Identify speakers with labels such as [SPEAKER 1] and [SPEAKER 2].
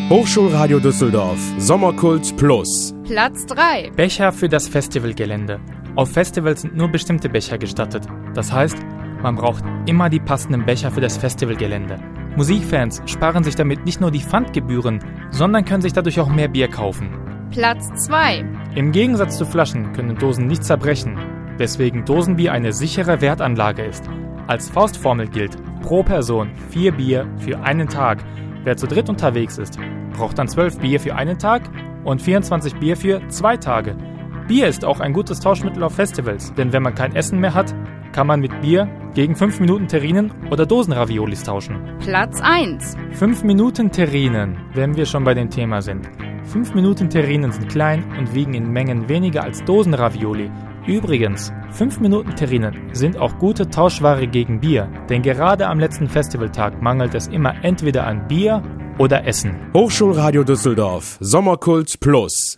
[SPEAKER 1] Hochschulradio Düsseldorf Sommerkult Plus.
[SPEAKER 2] Platz 3.
[SPEAKER 3] Becher für das Festivalgelände. Auf Festivals sind nur bestimmte Becher gestattet. Das heißt, man braucht immer die passenden Becher für das Festivalgelände. Musikfans sparen sich damit nicht nur die Pfandgebühren, sondern können sich dadurch auch mehr Bier kaufen.
[SPEAKER 2] Platz 2.
[SPEAKER 3] Im Gegensatz zu Flaschen können Dosen nicht zerbrechen, weswegen Dosenbier eine sichere Wertanlage ist. Als Faustformel gilt, pro Person 4 Bier für einen Tag. Wer zu dritt unterwegs ist, braucht dann 12 Bier für einen Tag und 24 Bier für 2 Tage. Bier ist auch ein gutes Tauschmittel auf Festivals, denn wenn man kein Essen mehr hat, kann man mit Bier gegen 5 Minuten Terrinen oder Dosenraviolis tauschen.
[SPEAKER 2] Platz 1.
[SPEAKER 3] 5 Minuten Terrinen, wenn wir schon bei dem Thema sind. 5 Minuten Terrinen sind klein und wiegen in Mengen weniger als Dosenravioli. Übrigens, 5 Minuten Terrinen sind auch gute Tauschware gegen Bier, denn gerade am letzten Festivaltag mangelt es immer entweder an Bier oder Essen.
[SPEAKER 1] Hochschulradio Düsseldorf Sommerkult Plus.